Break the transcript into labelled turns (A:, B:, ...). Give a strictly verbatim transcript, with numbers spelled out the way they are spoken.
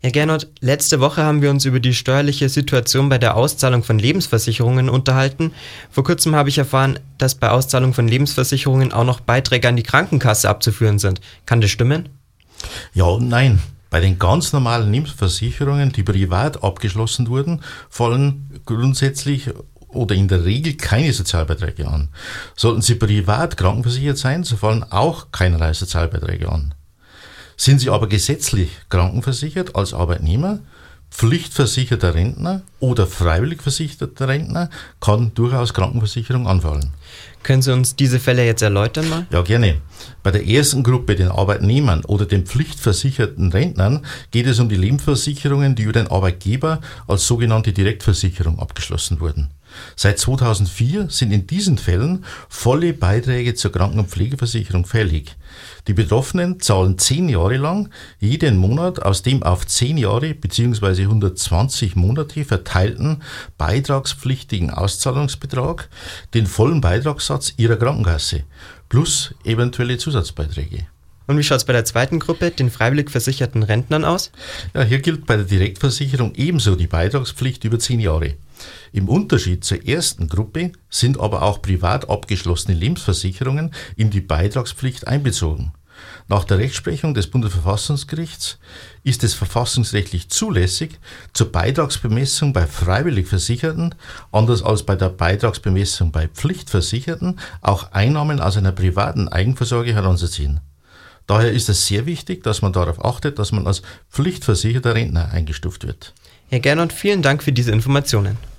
A: Herr Gernot, letzte Woche haben wir uns über die steuerliche Situation bei der Auszahlung von Lebensversicherungen unterhalten. Vor kurzem habe ich erfahren, dass bei Auszahlung von Lebensversicherungen auch noch Beiträge an die Krankenkasse abzuführen sind. Kann das stimmen?
B: Ja und nein. Bei den ganz normalen Lebensversicherungen, die privat abgeschlossen wurden, fallen grundsätzlich oder in der Regel keine Sozialbeiträge an. Sollten Sie privat krankenversichert sein, so fallen auch keinerlei Sozialbeiträge an. Sind Sie aber gesetzlich krankenversichert als Arbeitnehmer, pflichtversicherter Rentner oder freiwillig versicherter Rentner, kann durchaus Krankenversicherung anfallen.
A: Können Sie uns diese Fälle jetzt erläutern mal?
B: Ja, gerne. Bei der ersten Gruppe, den Arbeitnehmern oder den pflichtversicherten Rentnern, geht es um die Lebensversicherungen, die über den Arbeitgeber als sogenannte Direktversicherung abgeschlossen wurden. Seit zweitausendvier sind in diesen Fällen volle Beiträge zur Kranken- und Pflegeversicherung fällig. Die Betroffenen zahlen zehn Jahre lang jeden Monat aus dem auf zehn Jahre bzw. hundertzwanzig Monate verteilten beitragspflichtigen Auszahlungsbetrag den vollen Beitragssatz ihrer Krankenkasse plus eventuelle Zusatzbeiträge.
A: Und wie schaut es bei der zweiten Gruppe, den freiwillig versicherten Rentnern, aus?
B: Ja, hier gilt bei der Direktversicherung ebenso die Beitragspflicht über zehn Jahre. Im Unterschied zur ersten Gruppe sind aber auch privat abgeschlossene Lebensversicherungen in die Beitragspflicht einbezogen. Nach der Rechtsprechung des Bundesverfassungsgerichts ist es verfassungsrechtlich zulässig, zur Beitragsbemessung bei freiwillig Versicherten, anders als bei der Beitragsbemessung bei Pflichtversicherten, auch Einnahmen aus einer privaten Eigenversorge heranzuziehen. Daher ist es sehr wichtig, dass man darauf achtet, dass man als pflichtversicherter Rentner eingestuft wird.
A: Herr Gernot, vielen Dank für diese Informationen.